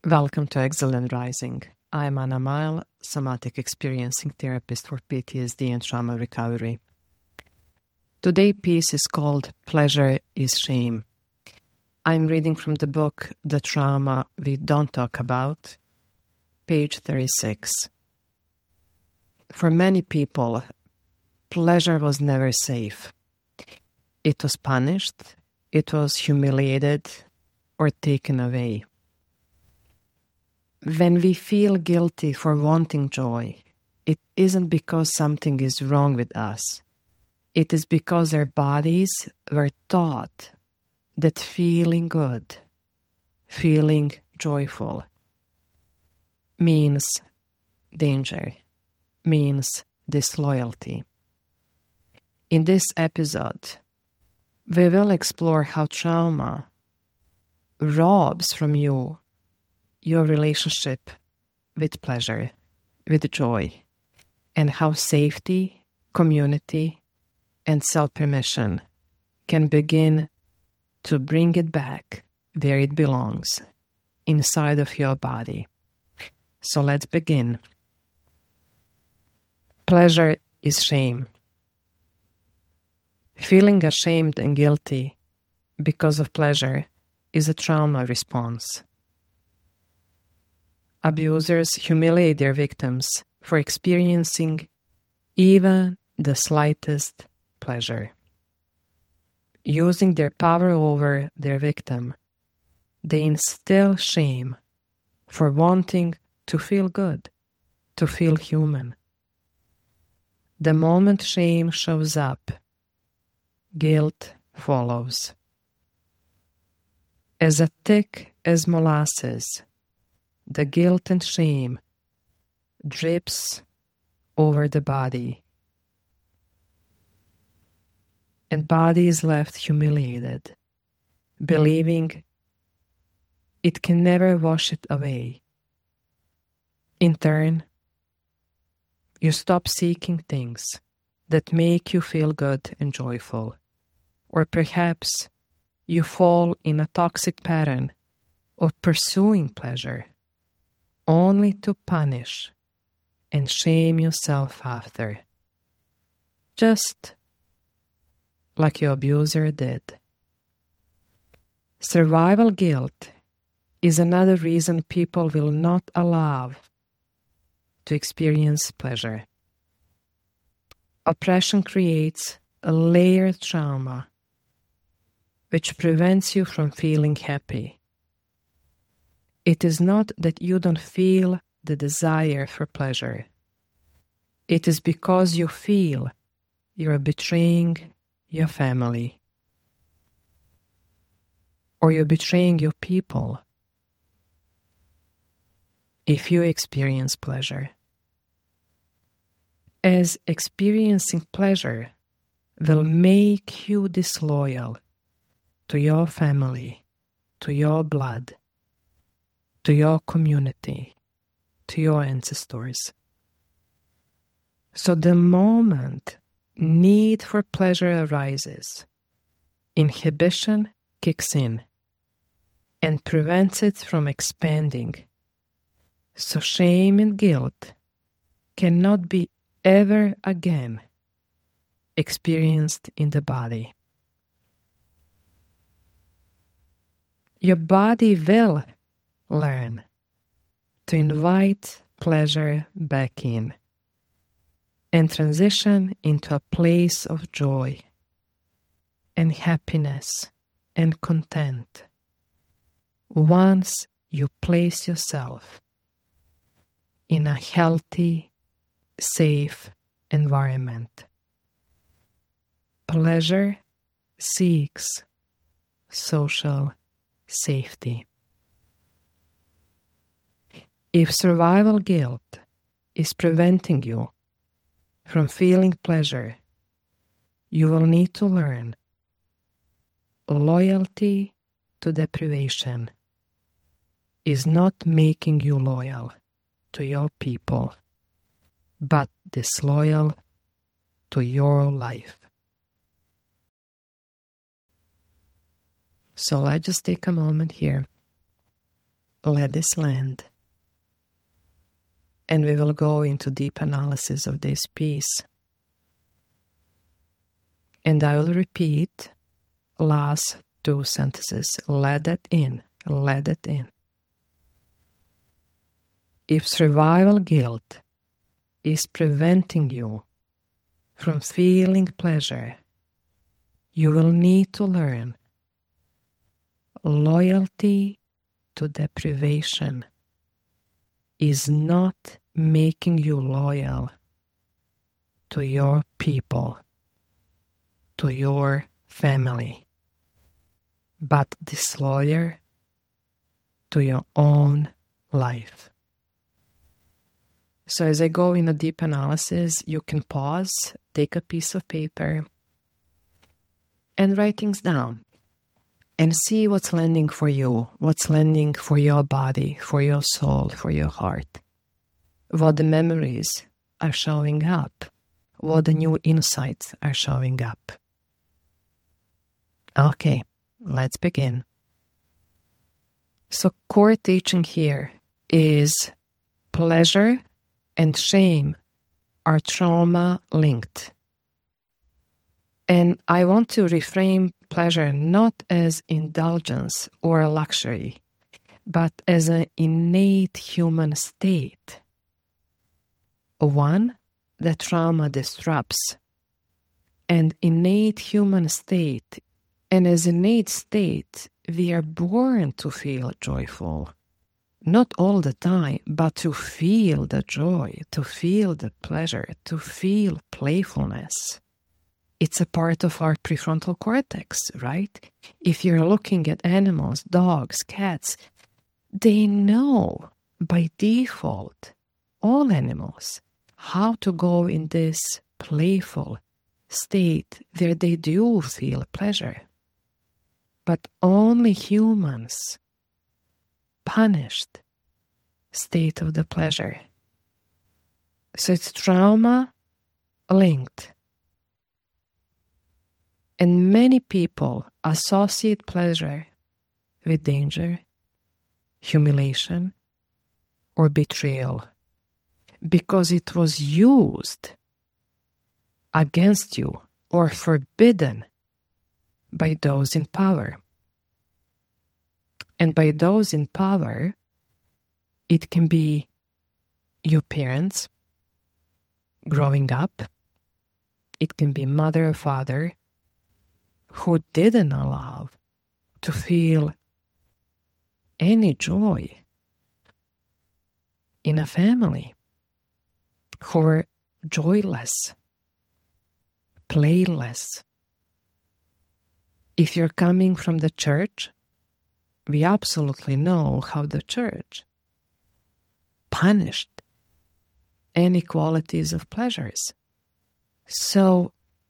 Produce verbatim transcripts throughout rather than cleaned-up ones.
Welcome to Excellent Rising. I'm Anna Mile, somatic experiencing therapist for P T S D and trauma recovery. Today's piece is called Pleasure is Shame. I'm reading from the book The Trauma We Don't Talk About, page thirty-six. For many people, pleasure was never safe. It was punished, it was humiliated, or taken away. When we feel guilty for wanting joy, it isn't because something is wrong with us. It is because our bodies were taught that feeling good, feeling joyful, means danger, means disloyalty. In this episode, we will explore how trauma robs from you your relationship with pleasure, with joy, and how safety, community, and self-permission can begin to bring it back where it belongs, inside of your body. So let's begin. Pleasure is shame. Feeling ashamed and guilty because of pleasure is a trauma response. Abusers humiliate their victims for experiencing even the slightest pleasure. Using their power over their victim, they instill shame for wanting to feel good, to feel human. The moment shame shows up, guilt follows. As thick as molasses, the guilt and shame drips over the body, and body is left humiliated, believing it can never wash it away. In turn, you stop seeking things that make you feel good and joyful, or perhaps you fall in a toxic pattern of pursuing pleasure only to punish and shame yourself after, just like your abuser did. Survival guilt is another reason people will not allow to experience pleasure. Oppression creates a layered trauma which prevents you from feeling happy. It is not that you don't feel the desire for pleasure. It is because you feel you are betraying your family, or you're betraying your people if you experience pleasure. As experiencing pleasure will make you disloyal to your family, to your blood, to your community, to your ancestors. So the moment need for pleasure arises, inhibition kicks in and prevents it from expanding. So shame and guilt cannot be ever again experienced in the body. Your body will learn to invite pleasure back in and transition into a place of joy and happiness and content once you place yourself in a healthy, safe environment. Pleasure seeks social safety. If survival guilt is preventing you from feeling pleasure, you will need to learn loyalty to deprivation is not making you loyal to your people, but disloyal to your life. So let's just take a moment here. let this land. And we will go into deep analysis of this piece. And I will repeat last two sentences. Let it in. Let it in. If survival guilt is preventing you from feeling pleasure, you will need to learn loyalty to deprivation is not making you loyal to your people, to your family, but disloyal to your own life. So as I go in a deep analysis, you can pause, take a piece of paper, and write things down. And see what's landing for you, what's landing for your body, for your soul, for your heart. What the memories are showing up, what the new insights are showing up. Okay, let's begin. So core teaching here is pleasure and shame are trauma linked. And I want to reframe pleasure not as indulgence or luxury, but as an innate human state. One that trauma disrupts. An innate human state. And as innate state, we are born to feel joyful. Not all the time, but to feel the joy, to feel the pleasure, to feel playfulness. It's a part of our prefrontal cortex, right? If you're looking at animals, dogs, cats, they know by default, all animals, how to go in this playful state where they do feel pleasure. But only humans punished state of the pleasure. So it's trauma linked. And many people associate pleasure with danger, humiliation, or betrayal because it was used against you or forbidden by those in power. And by those in power, it can be your parents growing up. It can be mother or father who didn't allow to feel any joy in a family, who were joyless, playless. If you're coming from the church, we absolutely know how the church punished inequalities of pleasures. So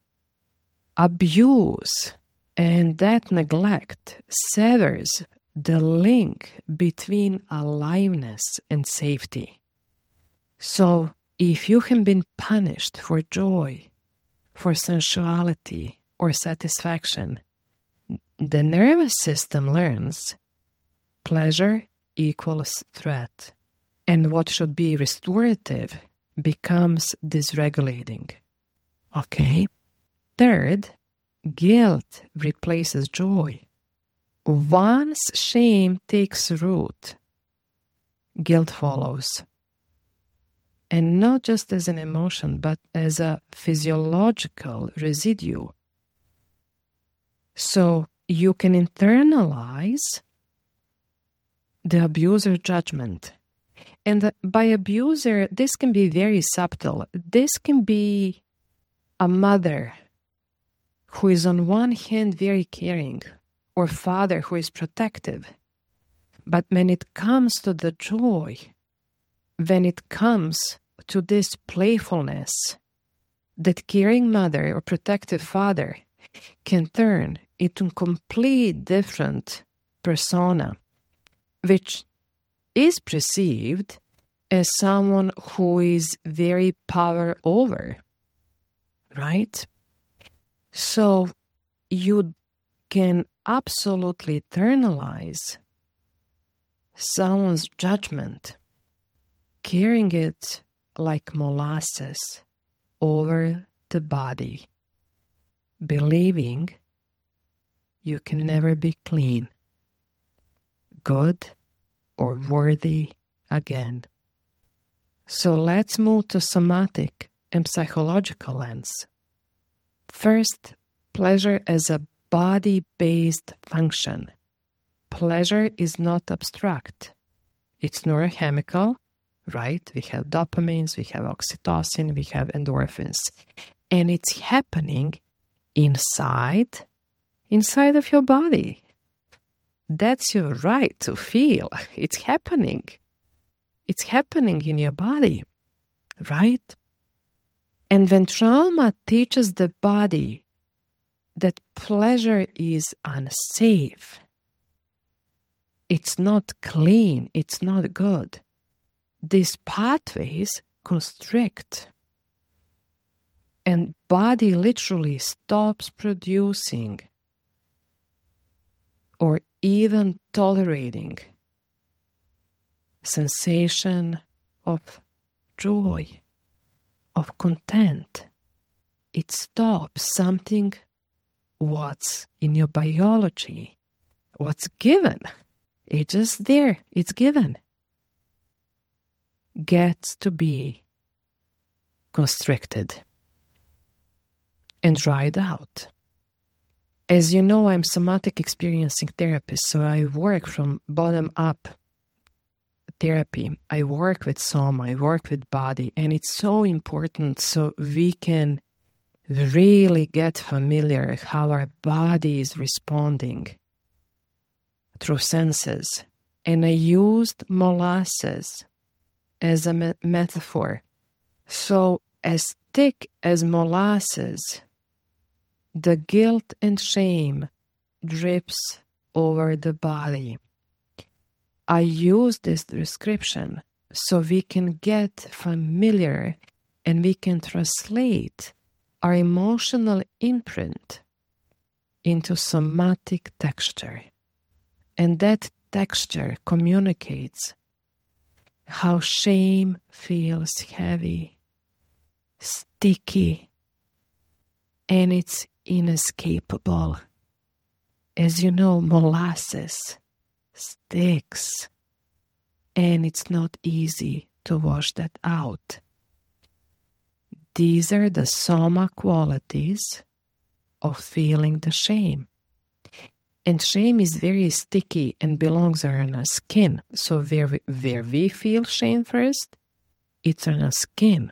abuse and that neglect severs the link between aliveness and safety. So if you have been punished for joy, for sensuality or satisfaction, the nervous system learns pleasure equals threat, and what should be restorative becomes dysregulating. Okay? Third, guilt replaces joy. Once shame takes root, guilt follows. And not just as an emotion, but as a physiological residue. So you can internalize the abuser judgment. And by abuser, this can be very subtle. This can be a mother who is on one hand very caring, or father who is protective. But when it comes to the joy, when it comes to this playfulness, that caring mother or protective father can turn into a complete different persona, which is perceived as someone who is very power over, right? So you can absolutely internalize someone's judgment, carrying it like molasses over the body, believing you can never be clean, good, or worthy again. So let's move to somatic and psychological lens. First, pleasure as a body-based function. Pleasure is not abstract. It's neurochemical, right? We have dopamines, we have oxytocin, we have endorphins. And it's happening inside, inside of your body. That's your right to feel. It's happening. It's happening in your body, right? And when trauma teaches the body that pleasure is unsafe, it's not clean, it's not good, these pathways constrict. And body literally stops producing or even tolerating sensation of joy, of content. It stops something what's in your biology, what's given. It's just there, it's given. Gets to be constricted and dried out. As you know, I'm somatic experiencing therapist, so I work from bottom up therapy. I work with soma, I work with body, and it's so important so we can really get familiar how our body is responding through senses. And I used molasses as a me- metaphor. So as thick as molasses, the guilt and shame drips over the body. I use this description so we can get familiar and we can translate our emotional imprint into somatic texture. And that texture communicates how shame feels heavy, sticky, and it's inescapable. As you know, molasses sticks, and it's not easy to wash that out. These are the soma qualities of feeling the shame. And shame is very sticky and belongs on our skin. So where we, where we feel shame first, it's on our skin.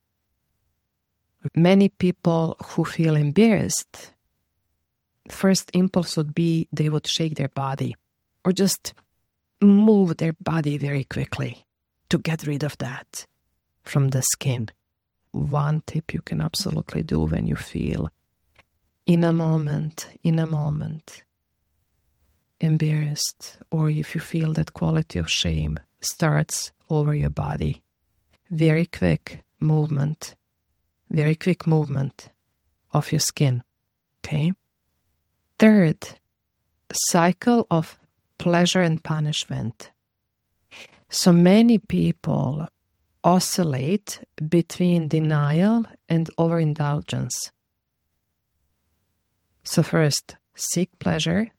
Many people who feel embarrassed, first impulse would be they would shake their body or just move their body very quickly to get rid of that from the skin. One tip you can absolutely do when you feel in a moment, in a moment, embarrassed, or if you feel that quality of shame starts over your body. Very quick movement, very quick movement of your skin, okay? Third, the cycle of pleasure and punishment. So many people oscillate between denial and overindulgence. So first, seek pleasure,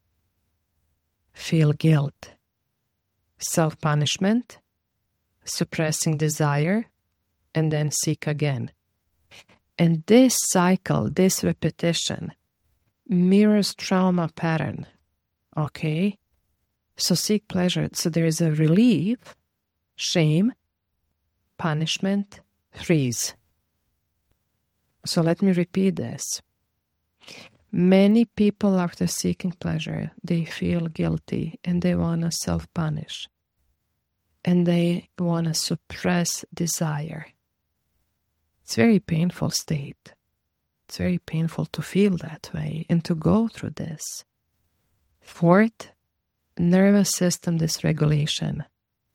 feel guilt, self-punishment, suppressing desire, and then seek again. And this cycle, this repetition, mirrors trauma pattern, okay? So seek pleasure. So there is a relief, shame, punishment, freeze. So let me repeat this. Many people, after seeking pleasure, they feel guilty and they want to self-punish. And they want to suppress desire. It's a very painful state. It's very painful to feel that way and to go through this. Fourth, nervous system dysregulation.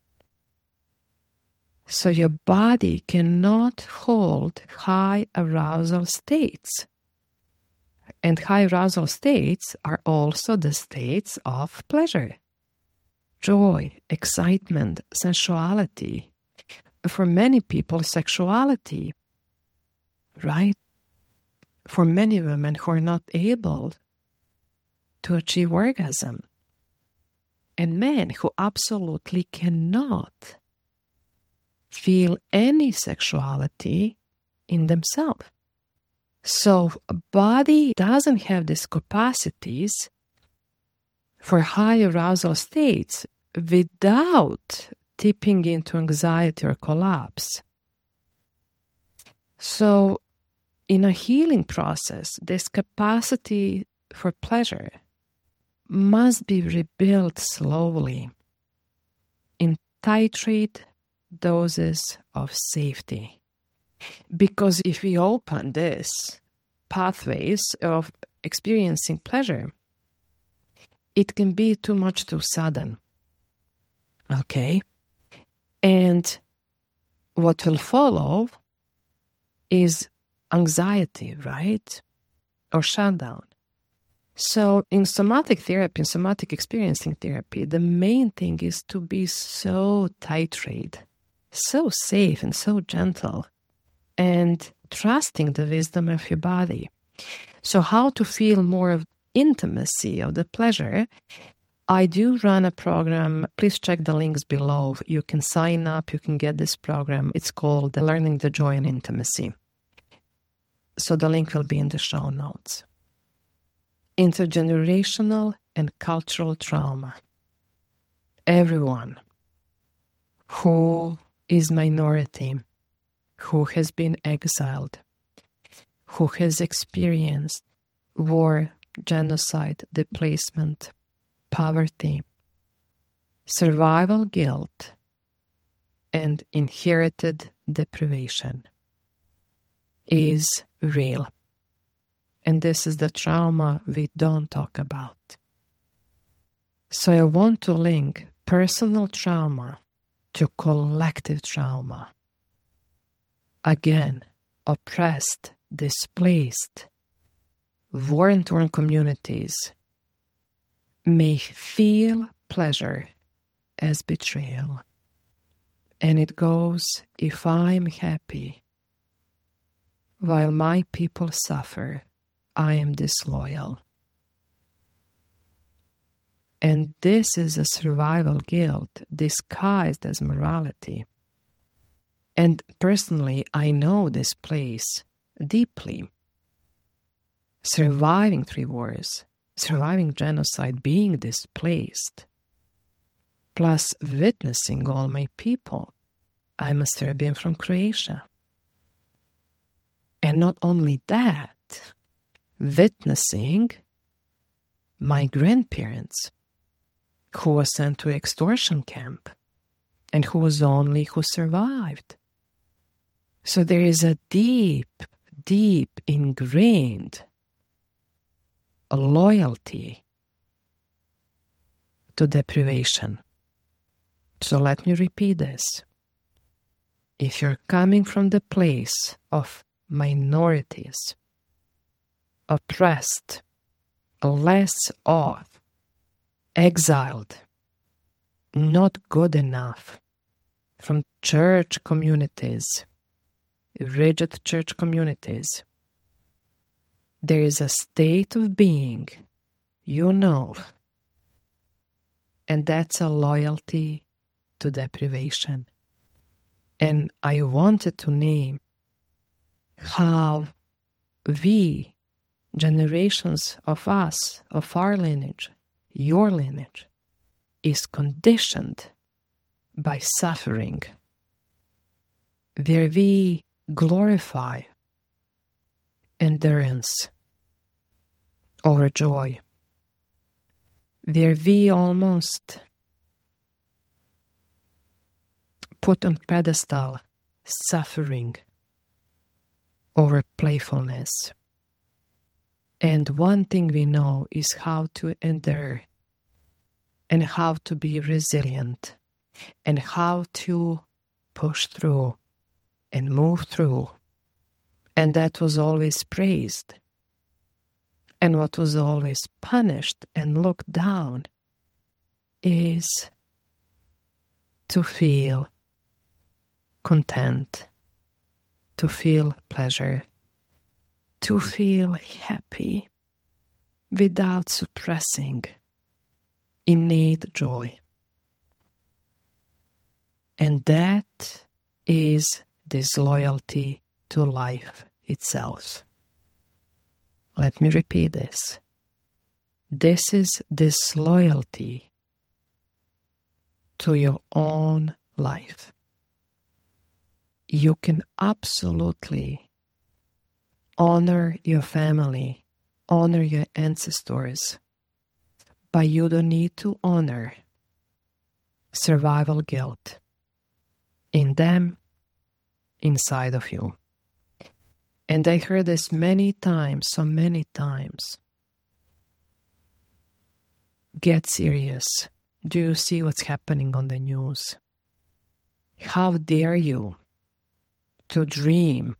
So your body cannot hold high arousal states. And high arousal states are also the states of pleasure. joy, excitement, sensuality. For many people, sexuality, right? For many women who are not able to achieve orgasm, and men who absolutely cannot feel any sexuality in themselves. So a body doesn't have these capacities for high arousal states without tipping into anxiety or collapse. So in a healing process, this capacity for pleasure must be rebuilt slowly in titrate doses of safety. Because if we open this pathways of experiencing pleasure, it can be too much too sudden. Okay? And what will follow is anxiety, right? Or shutdown. So in somatic therapy, in somatic experiencing therapy, the main thing is to be so titrate, so safe and so gentle, and trusting the wisdom of your body. So how to feel more of intimacy of the pleasure? I do run a program. Please check the links below. You can sign up. You can get this program. It's called Learning the Joy and Intimacy. So the link will be in the show notes. Intergenerational and cultural trauma. Everyone who is minority, who has been exiled, who has experienced war, genocide, displacement, poverty, survival guilt, and inherited deprivation is real. And this is the trauma we don't talk about. So I want to link personal trauma to collective trauma. Again, oppressed, displaced, war-torn communities may feel pleasure as betrayal. And it goes, if I'm happy while my people suffer, I am disloyal. And this is a survival guilt disguised as morality. And personally, I know this place deeply. Surviving three wars, surviving genocide, being displaced, plus witnessing all my people. I'm a Serbian from Croatia. And not only that, witnessing my grandparents who were sent to extortion camp and who was the only who survived. So there is a deep, deep ingrained loyalty to deprivation. So let me repeat this. If you're coming from the place of minorities, oppressed, less off, exiled, not good enough, from church communities, rigid church communities, there is a state of being, you know, and that's a loyalty to deprivation. And I wanted to name how we, generations of us, of our lineage, your lineage, is conditioned by suffering, where we glorify endurance over joy, where we almost put on pedestal suffering over playfulness. And one thing we know is how to endure and how to be resilient and how to push through and move through. And that was always praised. And what was always punished and looked down is to feel content, to feel pleasure, to feel happy without suppressing innate joy. And that is disloyalty to life itself. Let me repeat this. This is disloyalty to your own life. You can absolutely honor your family, honor your ancestors, but you don't need to honor survival guilt in them, inside of you. And I heard this many times, so many times. Get serious. Do you see what's happening on the news? How dare you to dream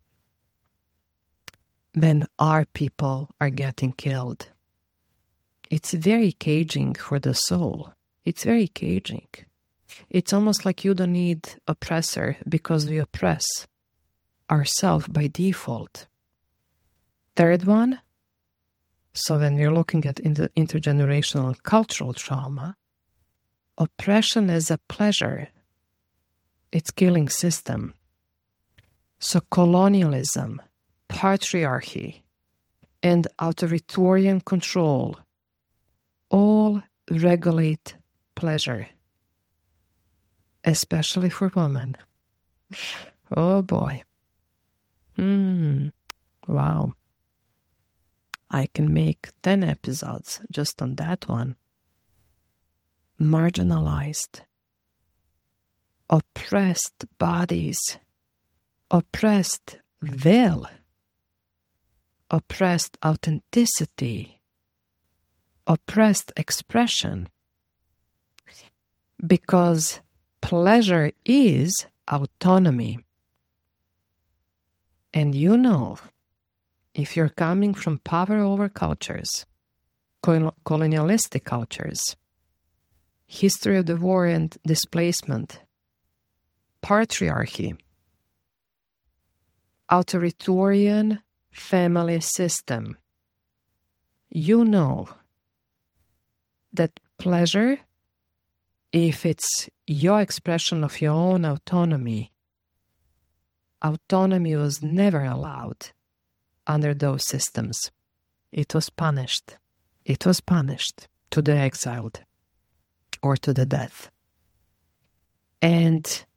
when our people are getting killed? It's very caging for the soul. It's very caging. It's almost like you don't need oppressor because we oppress ourselves by default. Third one, so when we're looking at inter- intergenerational cultural trauma, oppression is a pleasure. It's killing system. So colonialism, patriarchy, and authoritarian control all regulate pleasure, especially for women. Oh boy. Hmm. Wow. I can make ten episodes just on that one. Marginalized, oppressed bodies, oppressed will, oppressed authenticity, oppressed expression. Because pleasure is autonomy. And you know, if you're coming from power over cultures, col- colonialistic cultures, history of the war and displacement, patriarchy, authoritarian family system, you know that pleasure, if it's your expression of your own autonomy, autonomy was never allowed under those systems. It was punished. It was punished to the exiled or to the death. And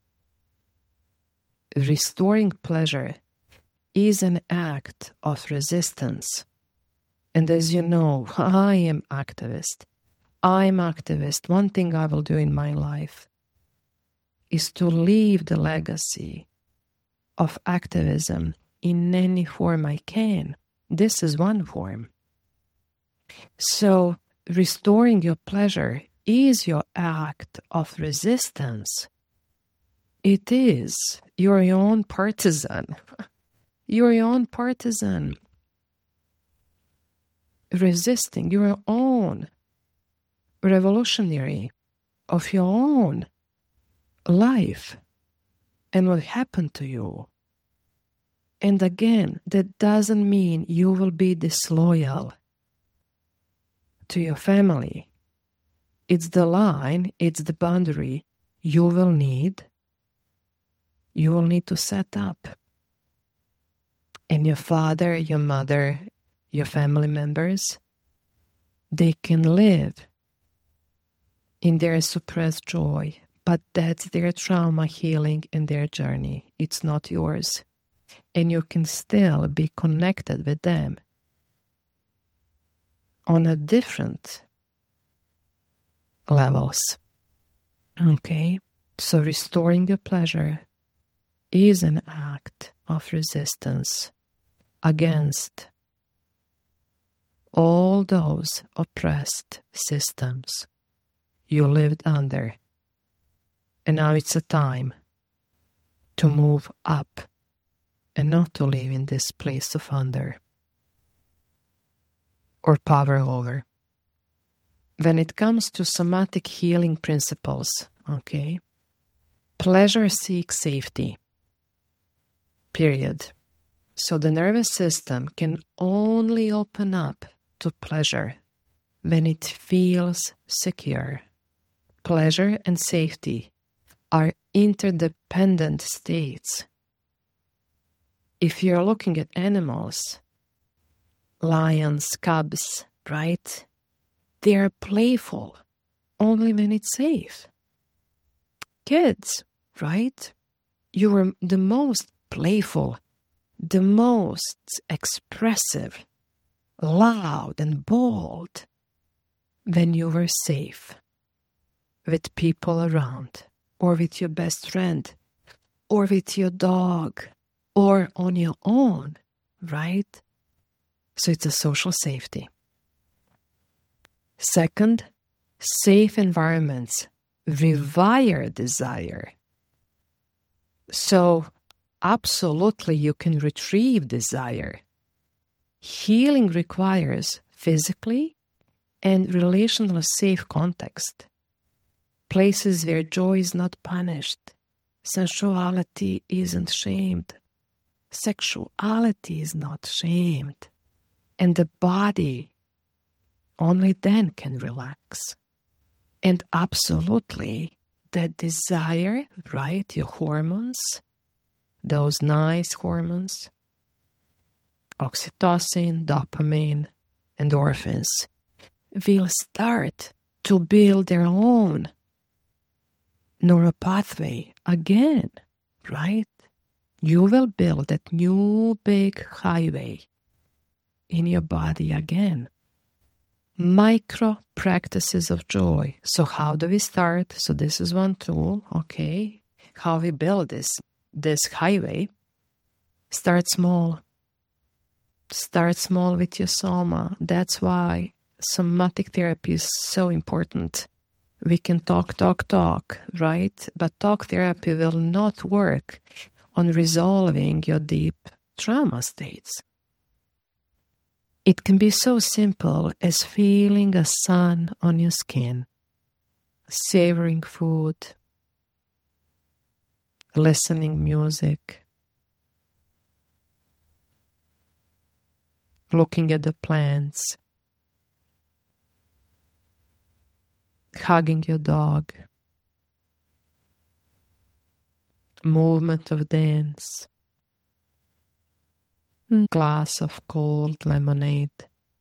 restoring pleasure is an act of resistance. And as you know, I am activist. I'm activist. One thing I will do in my life is to leave the legacy of activism in any form I can. This is one form. So restoring your pleasure is your act of resistance. It is. You're your own partisan. You're your own partisan. Resisting your own revolutionary of your own life and what happened to you. And again, that doesn't mean you will be disloyal to your family. It's the line, it's the boundary you will need, you will need to set up. And your father, your mother, your family members, they can live in their suppressed joy, but that's their trauma healing and their journey. It's not yours. And you can still be connected with them on a different levels. Okay? So restoring your pleasure is an act of resistance against all those oppressed systems you lived under. And now it's a time to move up and not to live in this place of under or power over. When it comes to somatic healing principles, okay, Pleasure seeks safety. Period. So the nervous system can only open up to pleasure when it feels secure. Pleasure and safety are interdependent states. If you're looking at animals, lions, cubs, right? They are playful only when it's safe. Kids, right? You are the most playful, the most expressive, loud and bold when you were safe with people around, or with your best friend, or with your dog, or on your own, right? So it's a social safety. Second, safe environments rewire desire. So absolutely you can retrieve desire. Healing requires physically and relational safe context. Places where joy is not punished. Sensuality isn't shamed. Sexuality is not shamed. And the body only then can relax. And absolutely, that desire, right, your hormones, those nice hormones, oxytocin, dopamine, endorphins, will start to build their own neural pathway again, right? You will build that new big highway in your body again. Micro practices of joy. So how do we start? So this is one tool, okay? How we build this, this highway. Start small. Start small with your soma. That's why somatic therapy is so important. We can talk, talk, talk, right? But talk therapy will not work on resolving your deep trauma states. It can be so simple as feeling a sun on your skin, savoring food, listening music, looking at the plants, hugging your dog, movement of dance, glass of cold lemonade.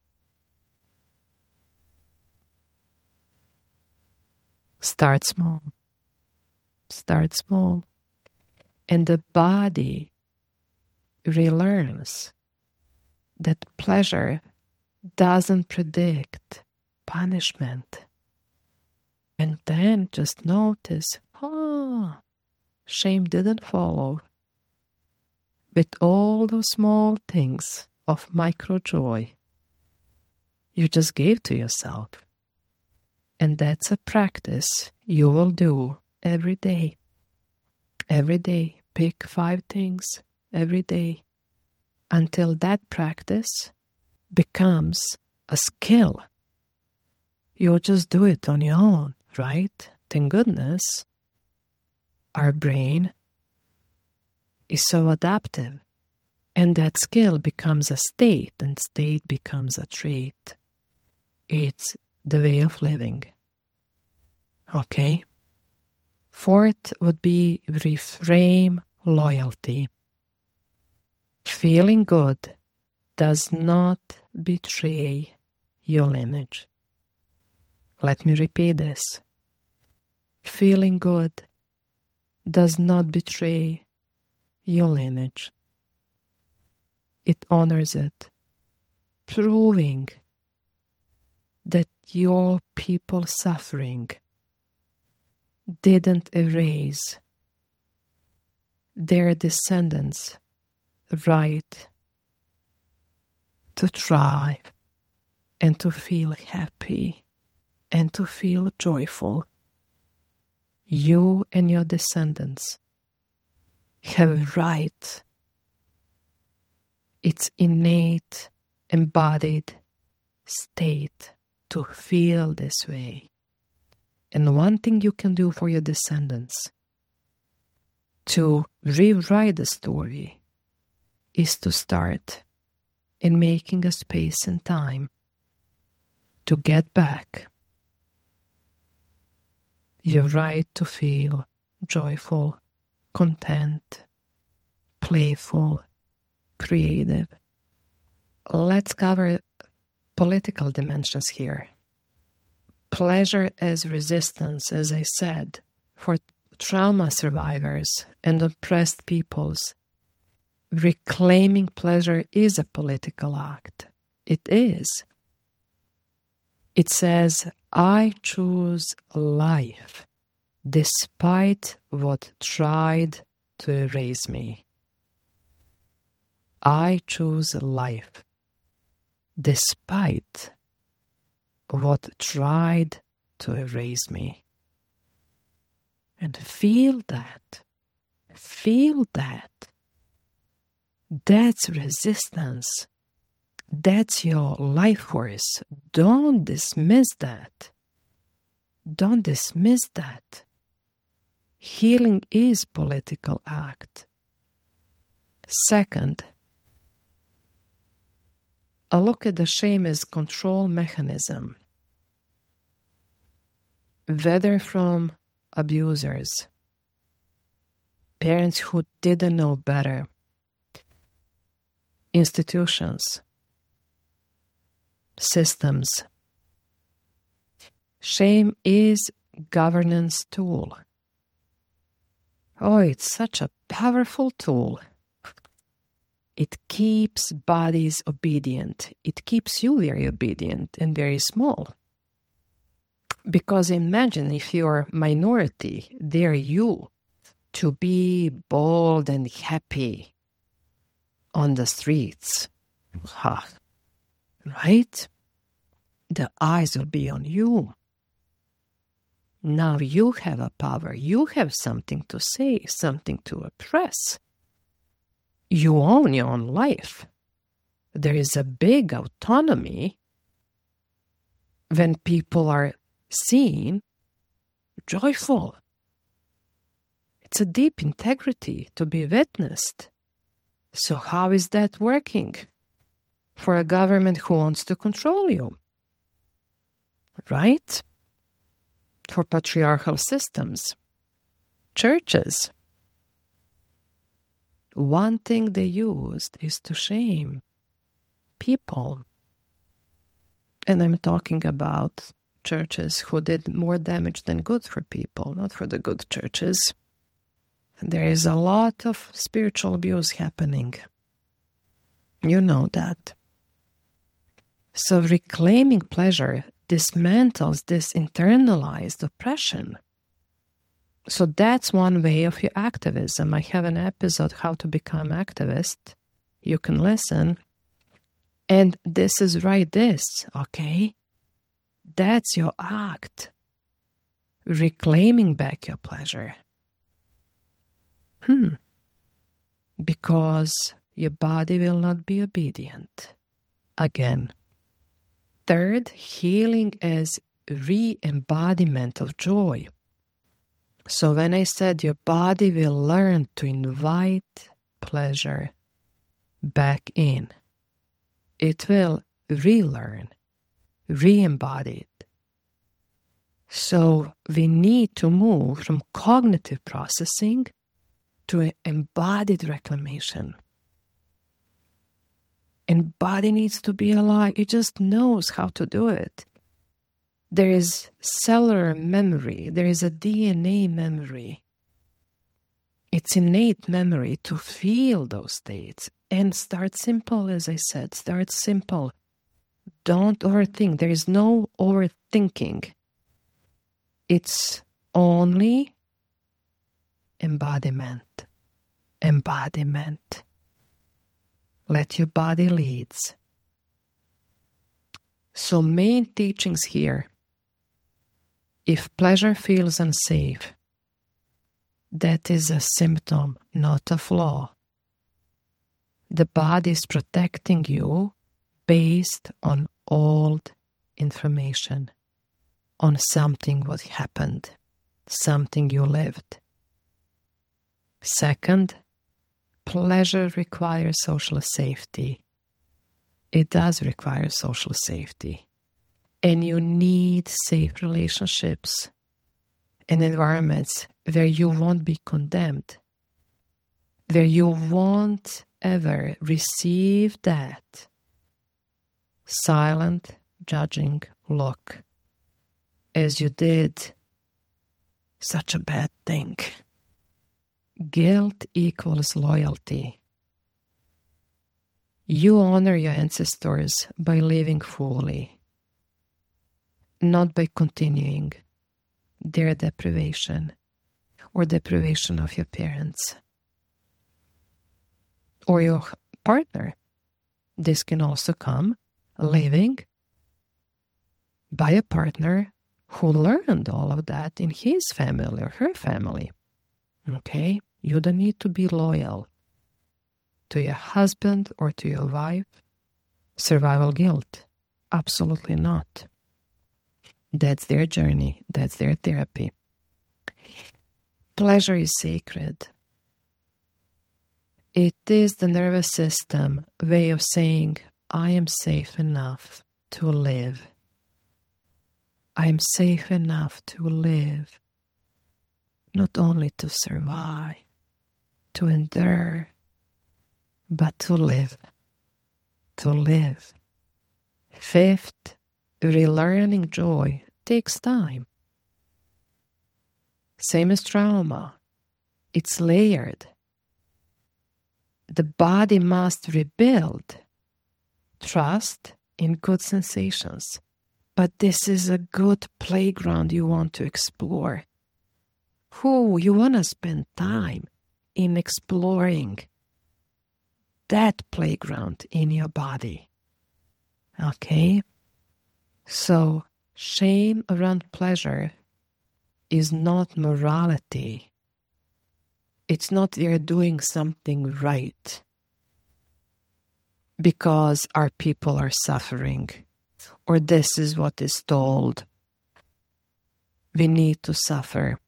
Start small. Start small. And the body relearns that pleasure doesn't predict punishment. And then just notice, oh, shame didn't follow. With all those small things of micro joy, you just gave to yourself. And that's a practice you will do every day. Every day, pick five things every day until that practice becomes a skill. You'll just do it on your own, right? Thank goodness our brain is so adaptive, and that skill becomes a state, and state becomes a trait. It's the way of living. Okay? Fourth would be reframe loyalty. Feeling good does not betray your image. Let me repeat this. Feeling good does not betray your image. It honors it, proving that your people suffering didn't erase their descendants' right to thrive and to feel happy and to feel joyful. You and your descendants have a right. It's innate, embodied state to feel this way. And one thing you can do for your descendants to rewrite the story is to start in making a space and time to get back your right to feel joyful, content, playful, creative. Let's cover political dimensions here. Pleasure as resistance, as I said, for trauma survivors and oppressed peoples. Reclaiming pleasure is a political act. It is. It says, I choose life despite what tried to erase me. I choose life despite what tried to erase me. And feel that. Feel that. That's resistance. That's your life force. Don't dismiss that. Don't dismiss that. Healing is political act. Second, a look at the shame as control mechanism, whether from abusers, parents who didn't know better, institutions, systems. Shame is governance tool. Oh, it's such a powerful tool. It keeps bodies obedient. It keeps you very obedient and very small. Because imagine if you're minority, dare you to be bold and happy on the streets. Ha. Right? The eyes will be on you. Now you have a power. You have something to say, something to oppress. You own your own life. There is a big autonomy when people are seen joyful. It's a deep integrity to be witnessed. So how is that working for a government who wants to control you? Right? For patriarchal systems, churches. One thing they used is to shame people. And I'm talking about churches who did more damage than good for people, not for the good churches. There is a lot of spiritual abuse happening. You know that. So reclaiming pleasure dismantles this internalized oppression. So that's one way of your activism. I have an episode, How to Become Activist. You can listen. And this is right this, okay? That's your act. Reclaiming back your pleasure. Hmm. Because your body will not be obedient. Again. Third, healing as re-embodiment of joy. So when I said your body will learn to invite pleasure back in, it will relearn, re-embody it. So we need to move from cognitive processing to embodied reclamation. And body needs to be alive. It just knows how to do it. There is cellular memory. There is a D N A memory. It's innate memory to feel those states. And start simple, as I said. Start simple. Don't overthink. There is no overthinking. It's only embodiment. Embodiment. Let your body lead. So main teachings here. If pleasure feels unsafe, that is a symptom, not a flaw. The body is protecting you based on old information, on something what happened, something you lived. Second, pleasure requires social safety. It does require social safety. And you need safe relationships and environments where you won't be condemned, where you won't ever receive that silent, judging look as you did such a bad thing. Guilt equals loyalty. You honor your ancestors by living fully, not by continuing their deprivation or deprivation of your parents or your partner. This can also come living by a partner who learned all of that in his family or her family. Okay? You don't need to be loyal to your husband or to your wife. Survival guilt. Absolutely not. That's their journey. That's their therapy. Pleasure is sacred. It is the nervous system way of saying, I am safe enough to live. I am safe enough to live. Not only to survive, to endure, but to live. To live. Fifth, relearning joy takes time. Same as trauma. It's layered. The body must rebuild trust in good sensations. But this is a good playground you want to explore. Who you want to spend time in exploring that playground in your body. Okay? So, shame around pleasure is not morality. It's not you're doing something right because our people are suffering, or this is what is told. We need to suffer.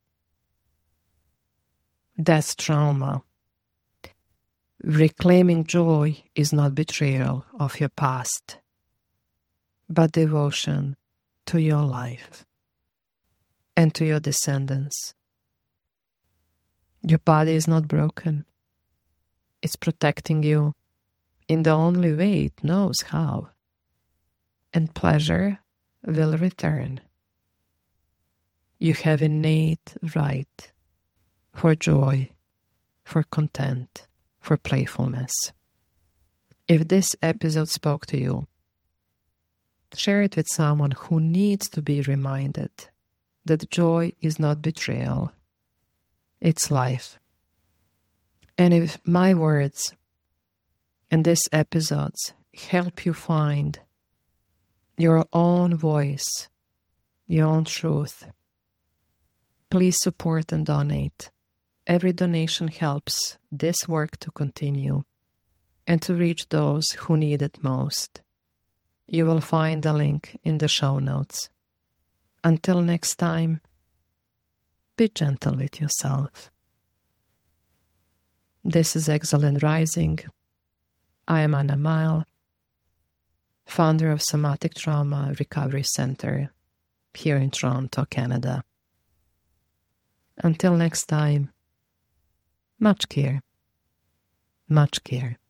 That's trauma. Reclaiming joy is not betrayal of your past, but devotion to your life and to your descendants. Your body is not broken. It's protecting you in the only way it knows how. And pleasure will return. You have innate right for joy, for content, for playfulness. If this episode spoke to you, share it with someone who needs to be reminded that joy is not betrayal, it's life. And if my words and these episodes help you find your own voice, your own truth, please support and donate. Every donation helps this work to continue and to reach those who need it most. You will find the link in the show notes. Until next time, be gentle with yourself. This is Excellent Rising. I am Anna Mile, founder of Somatic Trauma Recovery Center here in Toronto, Canada. Until next time, much care, much care.